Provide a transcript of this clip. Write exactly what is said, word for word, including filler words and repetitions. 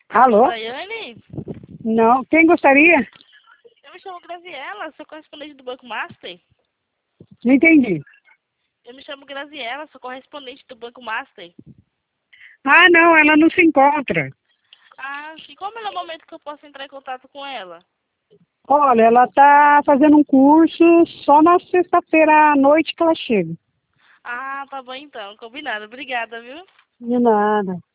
Alô? Daiane? Não, quem gostaria? Eu me chamo Graziela, sou correspondente do Banco Master. Não entendi. Eu me chamo Graziela, sou correspondente do Banco Master. Ah, não, ela não se encontra. Ah, e qual é o melhor momento que eu posso entrar em contato com ela? Olha, ela tá fazendo um curso só na sexta-feira à noite que ela chega. Ah, tá bom então, combinado. Obrigada, viu? De nada.